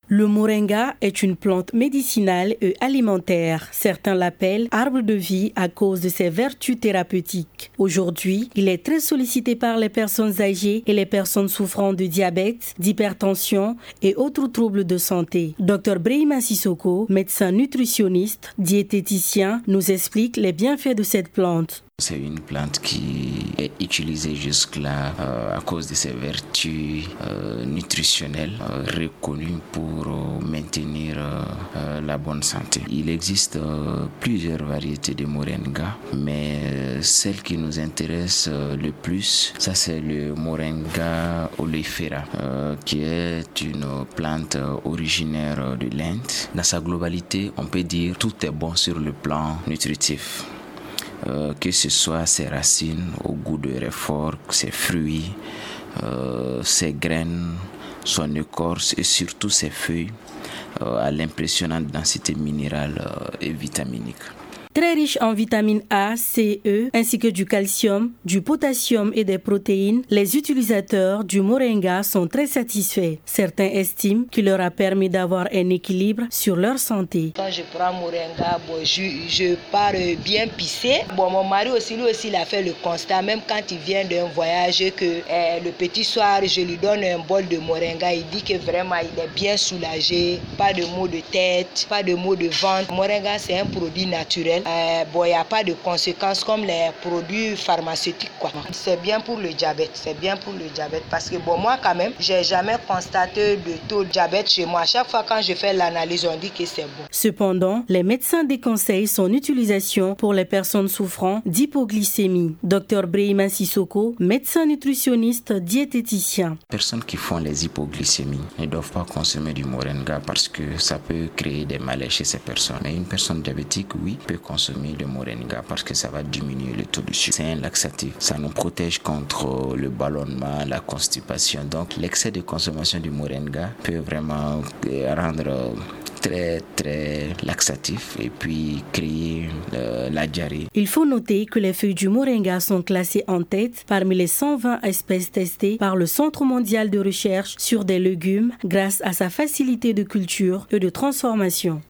Le moringa est une plante médicinale et alimentaire. Certains l'appellent arbre de vie à cause de ses vertus thérapeutiques. Aujourd'hui, il est très sollicité par les personnes âgées et les personnes souffrant de diabète, d'hypertension et autres troubles de santé. Dr Brahima Sissoko, médecin nutritionniste, diététicien, nous explique les bienfaits de cette plante. C'est une plante qui est utilisée jusque-là à cause de ses vertus nutritionnelles reconnues pour maintenir la bonne santé. Il existe plusieurs variétés de moringa, mais celle qui nous intéresse le plus, ça c'est le moringa oleifera, qui est une plante originaire de l'Inde. Dans sa globalité, on peut dire tout est bon sur le plan nutritif. Que ce soit ses racines au goût de réfort, ses fruits, ses graines, son écorce et surtout ses feuilles à l'impressionnante densité minérale et vitaminique. Très riche en vitamines A, C, E, ainsi que du calcium, du potassium et des protéines, les utilisateurs du moringa sont très satisfaits. Certains estiment qu'il leur a permis d'avoir un équilibre sur leur santé. Quand je prends moringa, je pars bien pissé. Mon mari aussi, lui aussi, il a fait le constat, même quand il vient d'un voyage, que le petit soir, je lui donne un bol de moringa. Il dit que vraiment, il est bien soulagé, pas de maux de tête, pas de maux de ventre. Moringa, c'est un produit naturel. Il n'y a pas de conséquences comme les produits pharmaceutiques, quoi. C'est bien pour le diabète, parce que moi quand même, j'ai jamais constaté de taux de diabète chez moi. À chaque fois quand je fais l'analyse, on dit que c'est bon. Cependant, les médecins déconseillent son utilisation pour les personnes souffrant d'hypoglycémie. Dr Brahima Sissoko, médecin nutritionniste, diététicien. Les personnes qui font les hypoglycémies ne doivent pas consommer du moringa parce que ça peut créer des malaises chez ces personnes. Mais une personne diabétique, oui, peut consommer le moringa parce que ça va diminuer le taux de sucre. C'est un laxatif. Ça nous protège contre le ballonnement, la constipation. Donc l'excès de consommation du moringa peut vraiment rendre très laxatif et puis créer la diarrhée. Il faut noter que les feuilles du moringa sont classées en tête parmi les 120 espèces testées par le Centre mondial de recherche sur des légumes grâce à sa facilité de culture et de transformation.